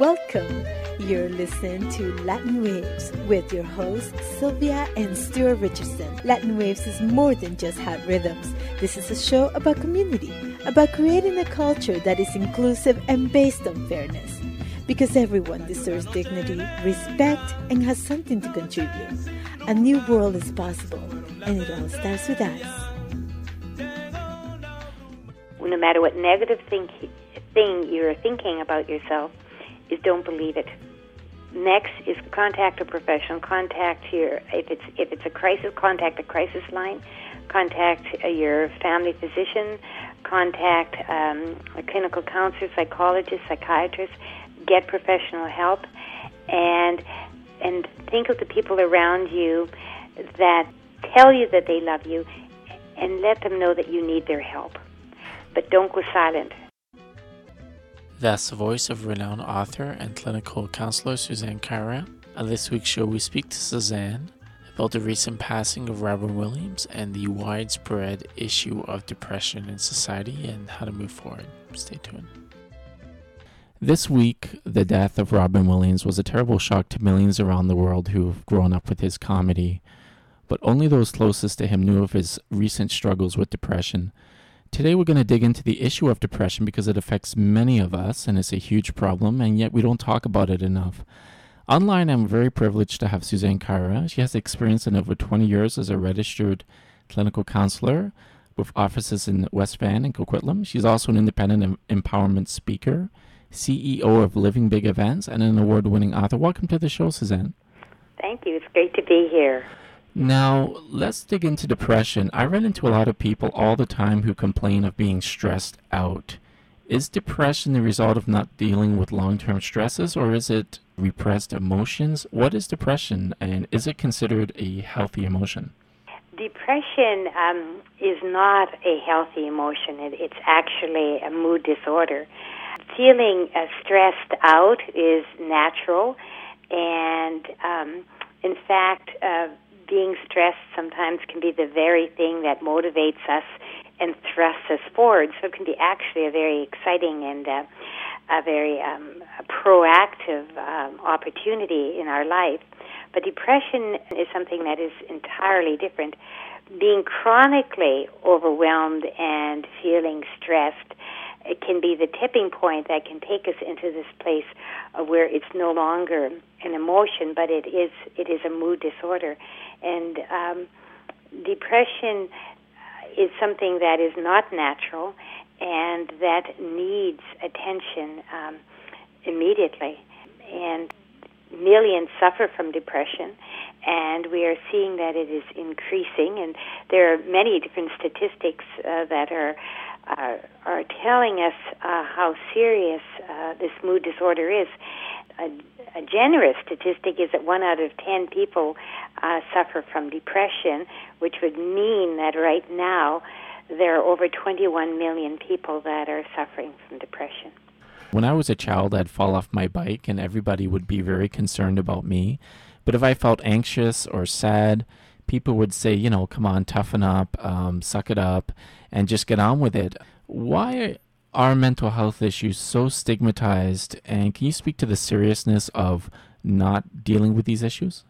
welcome. You're listening to Latin Waves with your hosts, Sylvia and Stuart Richardson. Latin Waves is more than just hot rhythms. This is a show about community, about creating a culture that is inclusive and based on fairness. Because everyone deserves dignity, respect, and has something to contribute. A new world is possible, and it all starts with us. No matter what negative thing you're thinking about yourself, is don't believe it. Next is contact a professional. If it's a crisis, contact a crisis line. Contact your family physician. Contact a clinical counselor, psychologist, psychiatrist. Get professional help, and think of the people around you that tell you that they love you, and let them know that you need their help. But don't go silent. That's the voice of renowned author and clinical counselor Suzanne Caira. On this week's show, we speak to Suzanne about the recent passing of Robin Williams and the widespread issue of depression in society and how to move forward. Stay tuned. This week, the death of Robin Williams was a terrible shock to millions around the world who have grown up with his comedy, but only those closest to him knew of his recent struggles with depression. Today we're going to dig into the issue of depression because it affects many of us and it's a huge problem, and yet we don't talk about it enough. Online, I'm very privileged to have Suzanne Caira. She has experience in over 20 years as a registered clinical counselor with offices in West Van and Coquitlam. She's also an independent empowerment speaker, CEO of Living Big Events, and an award-winning author. Welcome to the show, Suzanne. Thank you. It's great to be here. Now, let's dig into depression. I run into a lot of people all the time who complain of being stressed out. Is depression the result of not dealing with long-term stresses, or is it repressed emotions? What is depression, and is it considered a healthy emotion? Depression is not a healthy emotion. It's actually a mood disorder. Feeling stressed out is natural, and in fact, being stressed sometimes can be the very thing that motivates us and thrusts us forward. So it can be actually a very exciting and a very proactive opportunity in our life. But depression is something that is entirely different. Being chronically overwhelmed and feeling stressed, it can be the tipping point that can take us into this place where it's no longer an emotion, but it is a mood disorder. And depression is something that is not natural and that needs attention immediately. And millions suffer from depression, and we are seeing that it is increasing. And there are many different statistics that are telling us how serious this mood disorder is. A generous statistic is that 1 out of 10 people suffer from depression, which would mean that right now there are over 21 million people that are suffering from depression. When I was a child, I'd fall off my bike and everybody would be very concerned about me. But if I felt anxious or sad, people would say, come on, toughen up, suck it up, and just get on with it. Why are mental health issues so stigmatized, and can you speak to the seriousness of not dealing with these issues?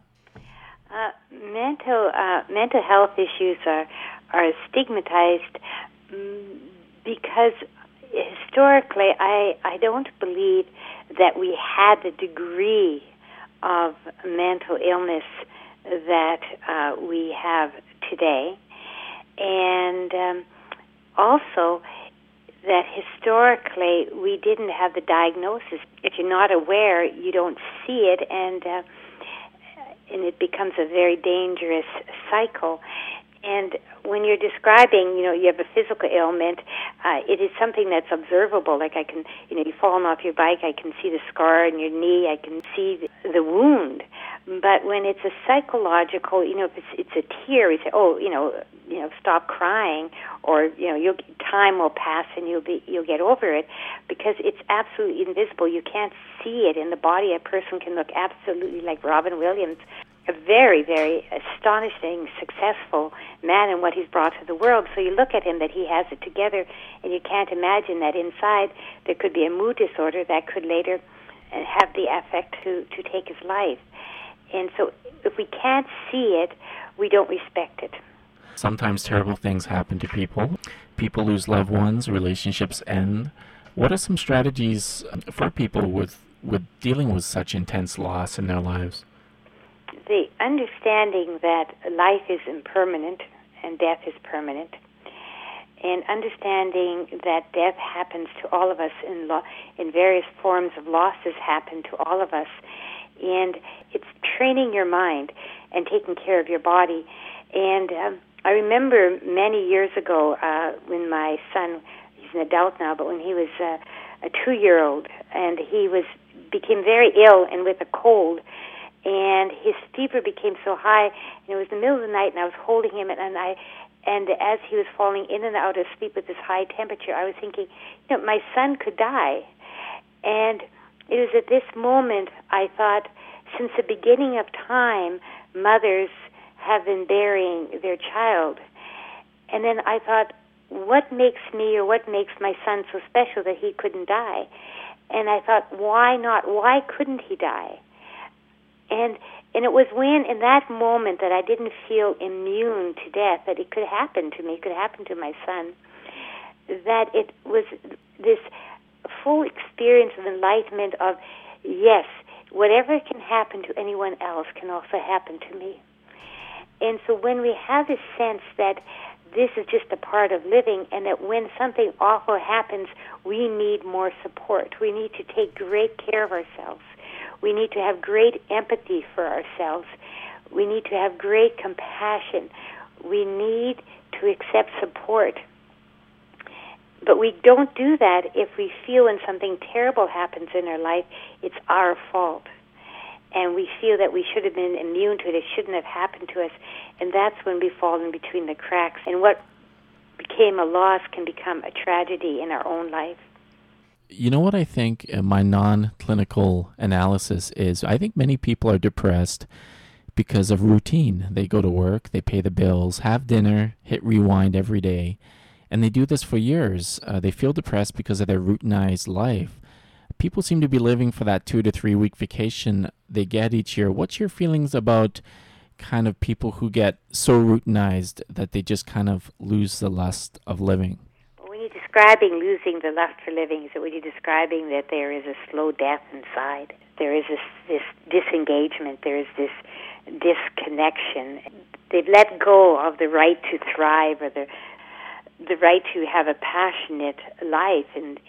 Mental health issues are stigmatized because historically I don't believe that we had the degree of mental illness that we have today, and also that historically we didn't have the diagnosis. If you're not aware, you don't see it, and it becomes a very dangerous cycle. And when you're describing, you have a physical ailment, it is something that's observable. Like I can, you've fallen off your bike, I can see the scar in your knee, I can see the wound. But when it's a psychological, if it's a tear, we say, stop crying, or time will pass and you'll get over it, because it's absolutely invisible. You can't see it in the body. A person can look absolutely like Robin Williams, a very, very astonishing, successful man in what he's brought to the world. So you look at him that he has it together, and you can't imagine that inside there could be a mood disorder that could later have the affect to take his life. And so if we can't see it, we don't respect it. Sometimes terrible things happen to people. People lose loved ones, relationships end. What are some strategies for people with dealing with such intense loss in their lives? The understanding that life is impermanent and death is permanent, and understanding that death happens to all of us in various forms of losses happen to all of us, and it's training your mind and taking care of your body. And I remember many years ago when my son, he's an adult now, but when he was a 2-year-old, and he became very ill and with a cold, and his fever became so high, and it was the middle of the night, and I was holding him, and as he was falling in and out of sleep with this high temperature, I was thinking, my son could die. And it was at this moment I thought, since the beginning of time, mothers have been burying their child. And then I thought, what makes me or what makes my son so special that he couldn't die? And I thought, why not? Why couldn't he die? And it was when, in that moment, that I didn't feel immune to death, that it could happen to me, it could happen to my son, that it was this full experience of enlightenment of, yes, whatever can happen to anyone else can also happen to me. And so when we have this sense that this is just a part of living, and that when something awful happens, we need more support. We need to take great care of ourselves. We need to have great empathy for ourselves. We need to have great compassion. We need to accept support. But we don't do that if we feel when something terrible happens in our life, it's our fault. And we feel that we should have been immune to it, it shouldn't have happened to us. And that's when we fall in between the cracks. And what became a loss can become a tragedy in our own life. You know what I think, my non-clinical analysis is, I think many people are depressed because of routine. They go to work, they pay the bills, have dinner, hit rewind every day, and they do this for years. They feel depressed because of their routinized life. People seem to be living for that 2 to 3 week vacation they get each year. What's your feelings about kind of people who get so routinized that they just kind of lose the lust of living? When you're describing losing the lust for living, is it when you're describing that there is a slow death inside? There is this disengagement, there is this disconnection. They've let go of the right to thrive or the right to have a passionate life and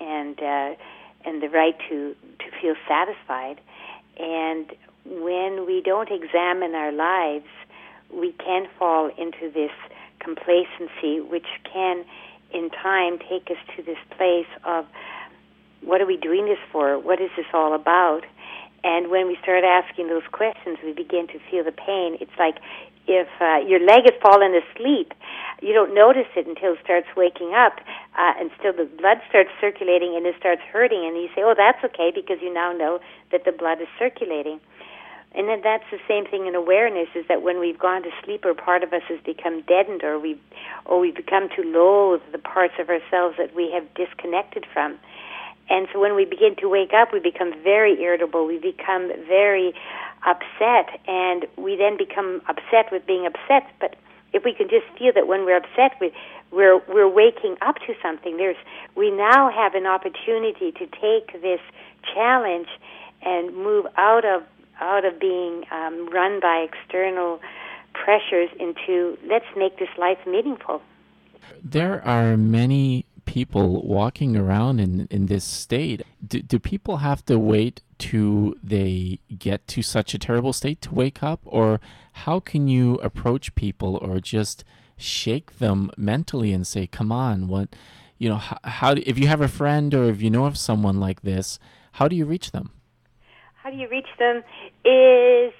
the right to feel satisfied. And when we don't examine our lives, we can fall into this complacency, which can, in time, take us to this place of, what are we doing this for? What is this all about? And when we start asking those questions, we begin to feel the pain. It's like if your leg has fallen asleep, you don't notice it until it starts waking up, and still the blood starts circulating and it starts hurting, and you say, oh, that's okay, because you now know that the blood is circulating. And then that's the same thing in awareness, is that when we've gone to sleep or part of us has become deadened, or we've become to loathe the parts of ourselves that we have disconnected from. And so when we begin to wake up, we become very irritable, we become very upset, and we then become upset with being upset. But if we can just feel that when we're upset, we're waking up to something. We now have an opportunity to take this challenge and move out of being run by external pressures into, let's make this life meaningful. There are many people walking around in this state. Do people have to wait till they get to such a terrible state to wake up? Or how can you approach people or just shake them mentally and say, come on, how if you have a friend or if you know of someone like this, how do you reach them? How do you reach them is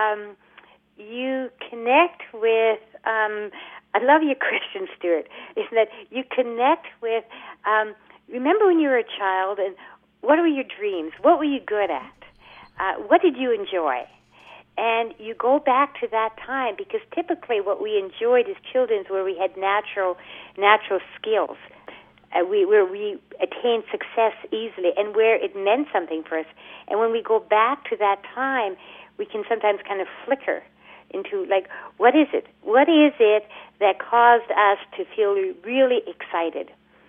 you connect with, I love your question, Stuart, is that you connect with, remember when you were a child, and what were your dreams? What were you good at? What did you enjoy? And you go back to that time, because typically what we enjoyed as children is where we had natural skills. where we attain success easily, and where it meant something for us. And when we go back to that time, we can sometimes kind of flicker into, like, what is it? What is it that caused us to feel really excited?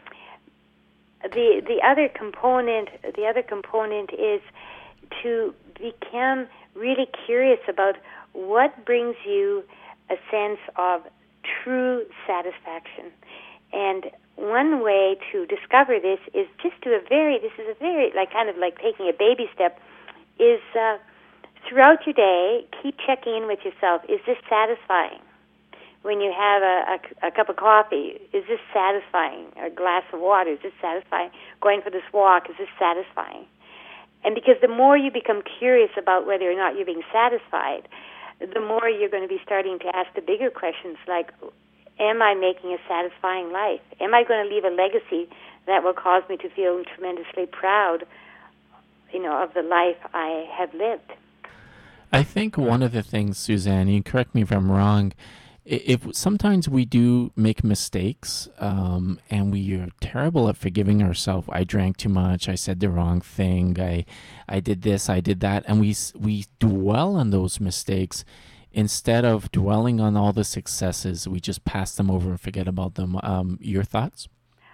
The other component is to become really curious about what brings you a sense of true satisfaction. And one way to discover this is just this is a very, like, kind of like taking a baby step, is throughout your day, keep checking in with yourself. Is this satisfying? When you have a cup of coffee, is this satisfying? A glass of water, is this satisfying? Going for this walk, is this satisfying? And because the more you become curious about whether or not you're being satisfied, the more you're going to be starting to ask the bigger questions like, am I making a satisfying life? Am I going to leave a legacy that will cause me to feel tremendously proud, of the life I have lived? I think one of the things, Suzanne, you correct me if I'm wrong, if sometimes we do make mistakes, and we are terrible at forgiving ourselves. I drank too much. I said the wrong thing. I did this. I did that, and we dwell on those mistakes instead of dwelling on all the successes. We just pass them over and forget about them. Your thoughts?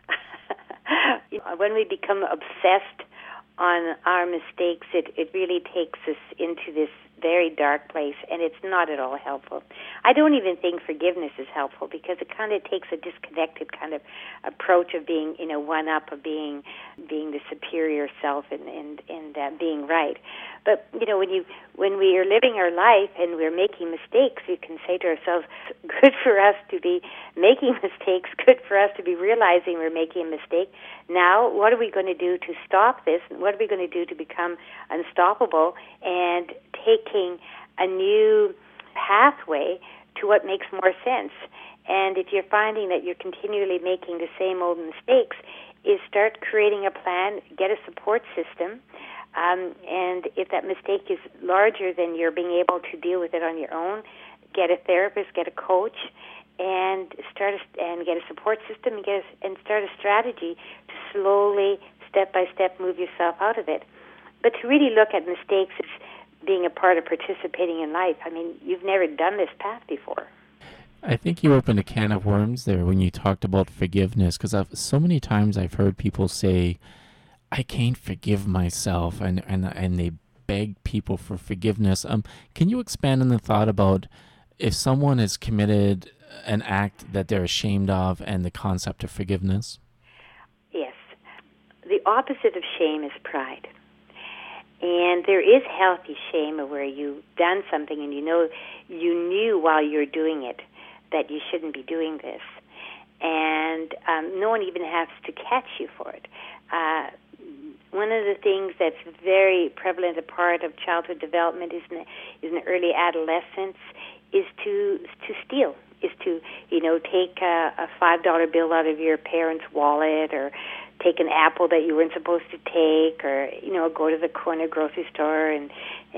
When we become obsessed on our mistakes, it really takes us into this very dark place, and it's not at all helpful. I don't even think forgiveness is helpful, because it kind of takes a disconnected kind of approach of being, one-up, of being the superior self and being right. But, when we are living our life and we're making mistakes, we can say to ourselves, good for us to be making mistakes, good for us to be realizing we're making a mistake. Now, what are we going to do to stop this? What are we going to do to become unstoppable and taking a new pathway to what makes more sense? And if you're finding that you're continually making the same old mistakes, is start creating a plan, get a support system, and if that mistake is larger than you're being able to deal with it on your own, get a therapist, get a coach, and get a support system, and start a strategy to slowly, step by step, move yourself out of it. But to really look at mistakes as being a part of participating in life, I mean, you've never done this path before. I think you opened a can of worms there when you talked about forgiveness, because so many times I've heard people say, I can't forgive myself, and they beg people for forgiveness. Can you expand on the thought about if someone has committed an act that they're ashamed of, and the concept of forgiveness? Yes. The opposite of shame is pride. And there is healthy shame where you've done something and you knew while you're doing it that you shouldn't be doing this. And no one even has to catch you for it. One of the things that's very prevalent a part of childhood development is in early adolescence is to steal, is to take a $5 bill out of your parents' wallet, or take an apple that you weren't supposed to take, or go to the corner grocery store and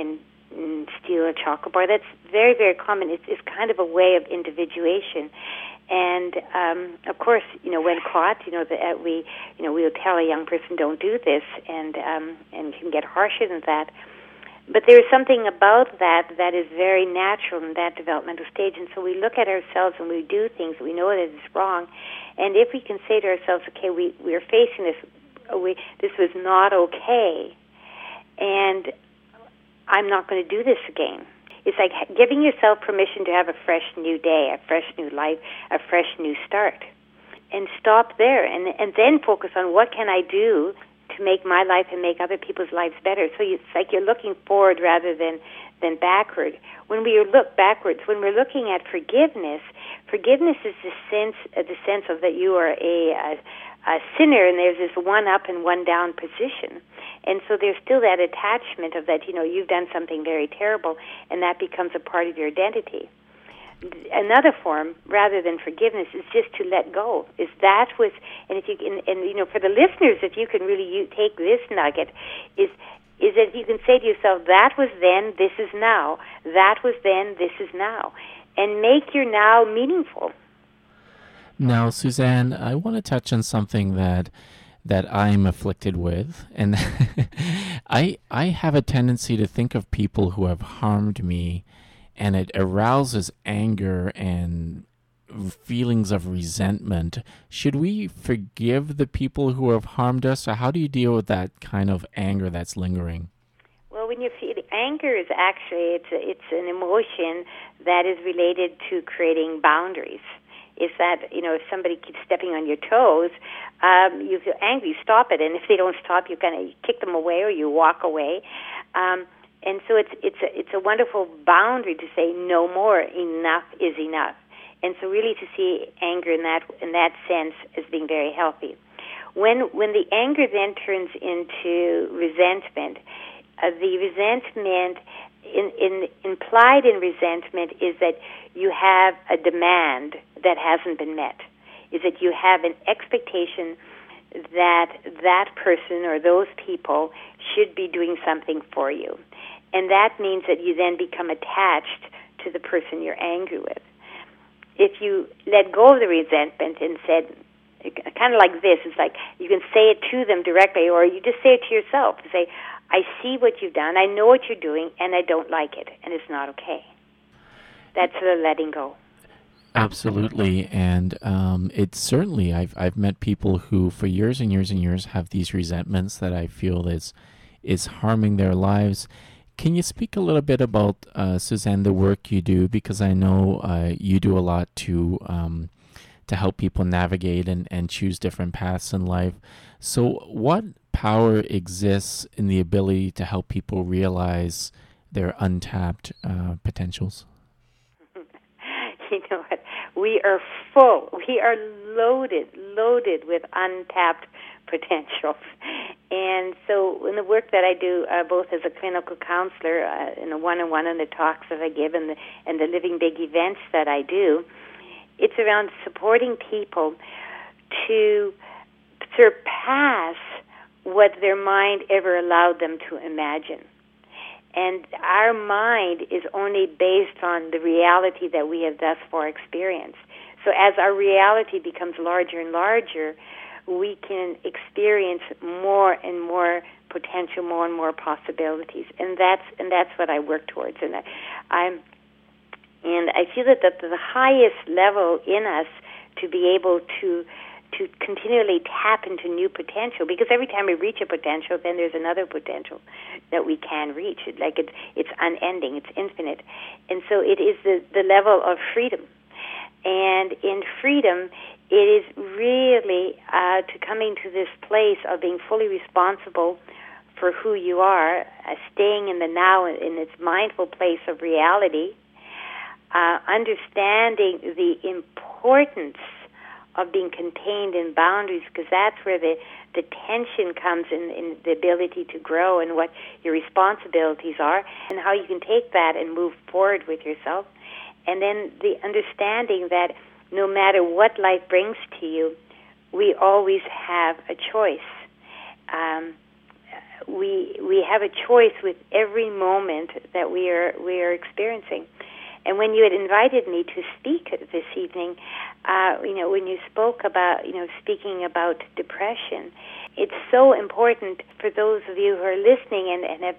steal a chocolate bar. That's very, very common. It's kind of a way of individuation. And of course, when caught, we'll tell a young person, don't do this, and can get harsher than that. But there's something about that is very natural in that developmental stage. And so we look at ourselves and we do things that we know that is wrong. And if we can say to ourselves, okay, we're facing this, this was not okay, and I'm not going to do this again. It's like giving yourself permission to have a fresh new day, a fresh new life, a fresh new start. And stop there, and then focus on what can I do to make my life and make other people's lives better. So it's like you're looking forward rather than backward. When we look backwards, when we're looking at forgiveness is the sense of that you are a sinner, and there's this one up and one down position. And so there's still that attachment of that, you've done something very terrible, and that becomes a part of your identity. Another form, rather than forgiveness, is just to let go. And if you can, and for the listeners, if you can really take this nugget, is that you can say to yourself, that was then, this is now. That was then, this is now. And make your now meaningful. Now, Suzanne, I want to touch on something that I'm afflicted with, and I have a tendency to think of people who have harmed me, and it arouses anger and feelings of resentment. Should we forgive the people who have harmed us, or how do you deal with that kind of anger that's lingering? Well, when you feel anger is actually it's an emotion that is related to creating boundaries. Is that, if somebody keeps stepping on your toes, you feel angry, you stop it, and if they don't stop, you kind of kick them away or you walk away. And so it's a wonderful boundary to say no more, enough is enough. And so really to see anger in that sense as being very healthy. When the anger then turns into resentment, the resentment implied in resentment is that you have a demand that hasn't been met, is that you have an expectation that person or those people should be doing something for you. And that means that you then become attached to the person you're angry with. If you let go of the resentment and said, kind of like this, it's like you can say it to them directly, or you just say it to yourself. Say, I see what you've done, I know what you're doing, and I don't like it, and it's not okay. That's the letting go. Absolutely, and it's certainly, I've met people who for years and years and years have these resentments that I feel is harming their lives. Can you speak a little bit about, Suzanne, the work you do? Because I know you do a lot to help people navigate and choose different paths in life. So what power exists in the ability to help people realize their untapped potentials? You know what? We are full. We are loaded with untapped potentials. And so in the work that I do, both as a clinical counselor, in the one-on-one and the talks that I give and the Living Big events that I do, it's around supporting people to surpass what their mind ever allowed them to imagine. And our mind is only based on the reality that we have thus far experienced. So as our reality becomes larger and larger, we can experience more and more potential, more and more possibilities. And that's what I work towards. And I feel that the highest level in us to be able to continually tap into new potential, because every time we reach a potential, then there's another potential that we can reach. It's unending, it's infinite. And so it is the level of freedom. And in freedom, it is really to coming to this place of being fully responsible for who you are, staying in the now, in its mindful place of reality, understanding the importance of being contained in boundaries, because that's where the tension comes in the ability to grow and what your responsibilities are and how you can take that and move forward with yourself. And then the understanding that no matter what life brings to you, we always have a choice. We have a choice with every moment that we are experiencing. And when you had invited me to speak this evening, when you spoke about, speaking about depression, it's so important for those of you who are listening and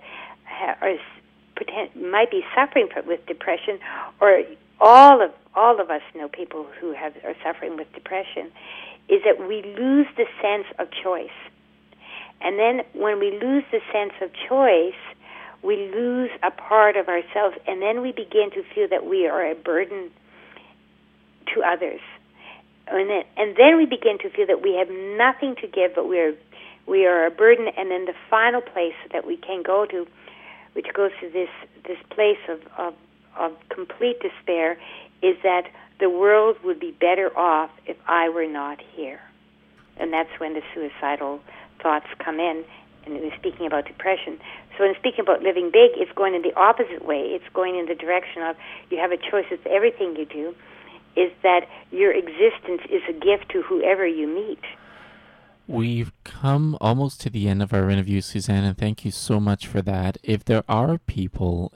might be suffering with depression, or all of us know people who are suffering with depression, is that we lose the sense of choice. And then when we lose the sense of choice, we lose a part of ourselves, and then we begin to feel that we are a burden to others. And then we begin to feel that we have nothing to give, but we are a burden. And then the final place that we can go to, which goes to this place of complete despair, is that the world would be better off if I were not here. And that's when the suicidal thoughts come in. And we're speaking about depression. So in speaking about living big, it's going in the opposite way. It's going in the direction of you have a choice with everything you do, is that your existence is a gift to whoever you meet. We've come almost to the end of our interview, Suzanne, and thank you so much for that. If there are people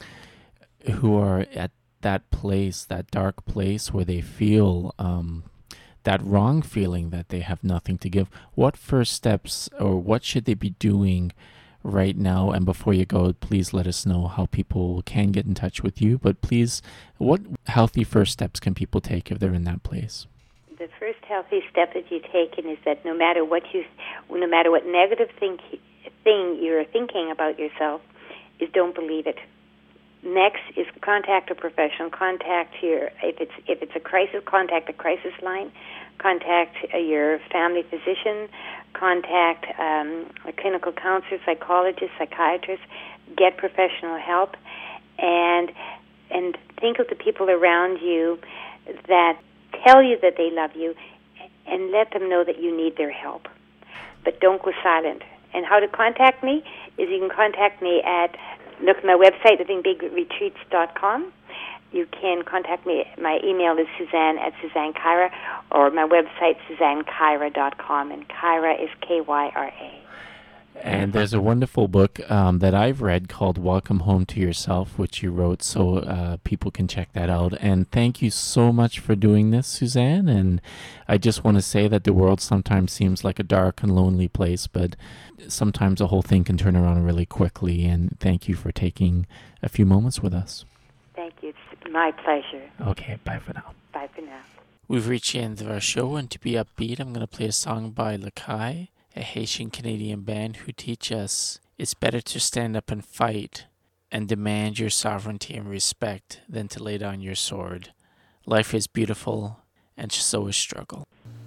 who are at that place, that dark place where they feel that wrong feeling that they have nothing to give, what first steps or what should they be doing right now? And before you go, please let us know how people can get in touch with you. But please, what healthy first steps can people take if they're in that place? The first healthy step that you've taken is that no matter what negative thing you're thinking about yourself, is don't believe it. Next is contact a professional. If it's a crisis, contact a crisis line. Contact your family physician. Contact a clinical counselor, psychologist, psychiatrist. Get professional help, and think of the people around you that tell you that they love you, and let them know that you need their help. But don't go silent. And how to contact me is you can contact me at, look at my website, livingbigretreats.com. You can contact me. My email is Suzanne@SuzanneKyra, or my website, SuzanneKyra.com, and Kyra is Kyra. And there's a wonderful book that I've read called Welcome Home to Yourself, which you wrote, so people can check that out. And thank you so much for doing this, Suzanne. And I just want to say that the world sometimes seems like a dark and lonely place, but sometimes the whole thing can turn around really quickly. And thank you for taking a few moments with us. Thank you. It's my pleasure. Okay, bye for now. Bye for now. We've reached the end of our show, and to be upbeat, I'm going to play a song by Lakai, a Haitian-Canadian band who teach us it's better to stand up and fight and demand your sovereignty and respect than to lay down your sword. Life is beautiful, and so is struggle.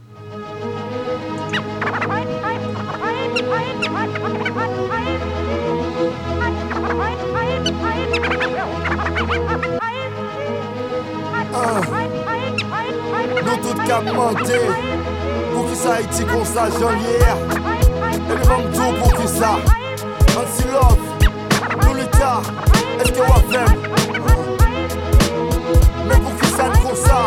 Nous toutes qu'à monter pour qui ça Haïti comme ça janvier. Et nous vamos tout pour qui ça. Ansi love, nous l'état, est-ce que on fait? Mais pour qui ça comme ça?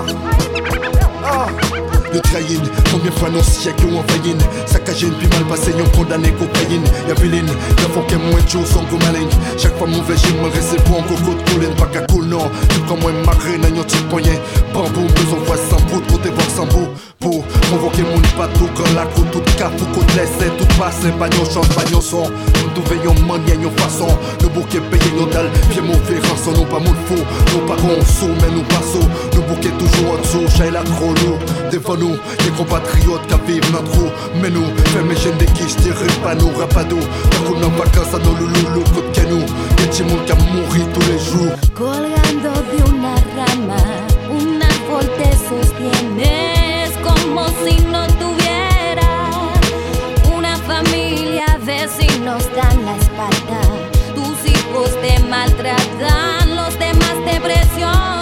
De trahine, combien de fois nos siècles ont envahi? Saccagé, puis mal passé, ont condamné cocaïne. Y'a viline, y'a faut qu'elle moins de choses sans go maling. Chaque fois mon végime me reste pour un coco de coulin, pas qu'à cool non. Tout comme moi marré, n'a yon petit poignet. Bambou, besoin voix sans bout, côté voir sans bout. Pour convoquer mon bateau, grand lac, tout cap, tout côté laissé, tout passe, bagnon chante, bagnon son. Nous nous veillons manière, yon façon. Le bouquet payé nos dalles, pieds mauvais, rançon, non pas mon faux. Nous pas gonçons, mais nous passons. Le bouquet toujours en dessous, j'ai la trop lourd. Devant nous, les compatriotes qui vivent dans trop. Mais nous, fais mes jeunes des quiches, tirez pas nous, rapado. Quand on en vacances à nos loulous, côte que nous. Y'a des gens qui mourent tous les jours. Colgando de una rama, un árbol te sostiene. Es como si no tuviera una familia, vecinos dan la espalda. Tus hijos te maltratan, los demás te presionan.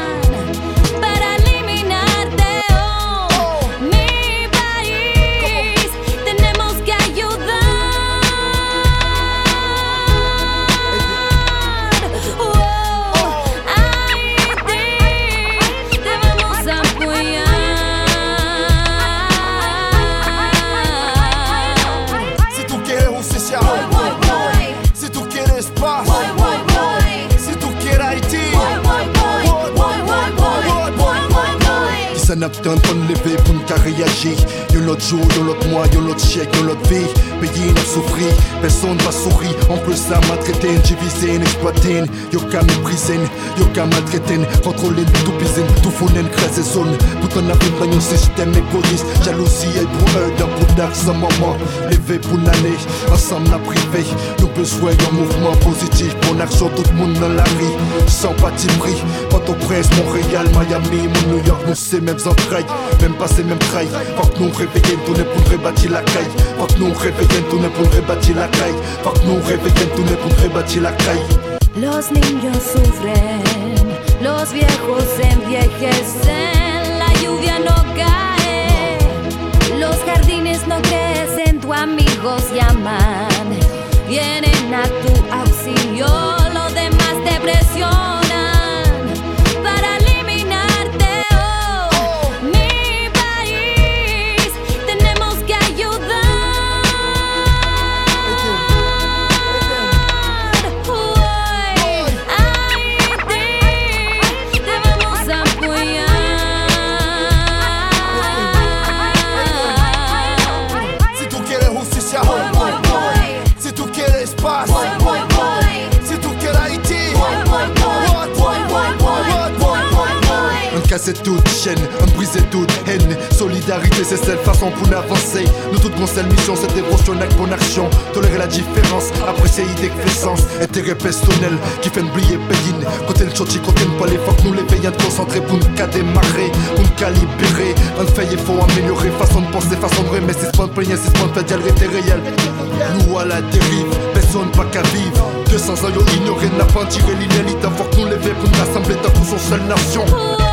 Ça n'a pas de lever pour nous réagir. Y'a l'autre jour, y'a l'autre mois, y'a l'autre chèque, y'a l'autre vie. Payé, n'a souffri, personne va sourire. En plus, ça maltraité, divisé, exploité. Y'a qu'à mépriser, y'a qu'à maltraiter. Contrôler, tout piser, tout fouler, craser zone. Tout en avait dans un système égoïste. Jalousie et pour eux, d'un bout d'axe, un moment. Lever pour l'année, ensemble, la privé. Nous besoin d'un mouvement positif. Pour l'action, tout le monde dans la rue. Sans parti pris. Port-au-Prince, Montréal, Miami, New York, nous c'est même entrailles, même pas c'est même trailles. Faut que nous réveillons, tourner pour rebâtir la caille. Faut que nous réveillons, tourner pour rebâtir la caille. Faut que nous réveillons, tourner pour rebâtir la caille. Los niños sufren, los viejos envejecen, la lluvia no cae, los jardines no crecen, tus amigos llaman, vienen a tu auxilio, los demás te presionan. Yeah. casser toute chaîne, on briser toute haine. Solidarité, c'est cette façon pour nous avancer. Nous toutes mon seule mission, c'est dévotion avec bonne action. Tolérer la différence, apprécier l'idée qui fait sens. Intérêt personnel qui fait oublier payin. Côté le choti, côté pas les faut que nous les veillons de concentrer pour nous démarrer, pour nous calibrer. Un fait, il faut améliorer, façon de penser, façon de mais c'est ce point de plaigner, c'est ce point de faire dialoguer réel. Nous à la dérive, personne pas qu'à vivre. 200 ans, yo ignoré, n'a pas tiré l'élite. Faut que nous lever pour nous rassembler dans toute son seule nation.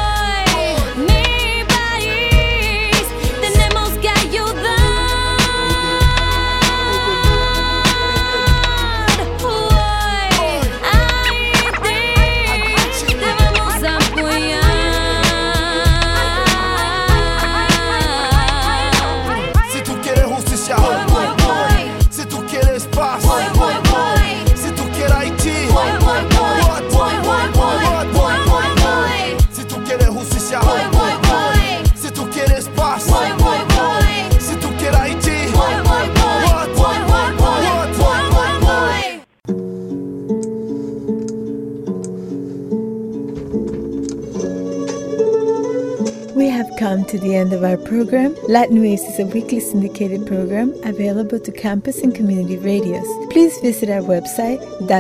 Come to the end of our program. Latin Waves is a weekly syndicated program available to campus and community radios. Please visit our website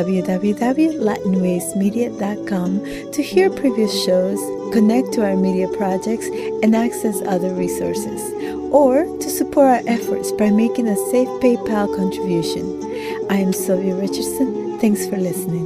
www.latinwavesmedia.com to hear previous shows, connect to our media projects, and access other resources, or to support our efforts by making a safe PayPal contribution. I am Sylvia Richardson. Thanks for listening.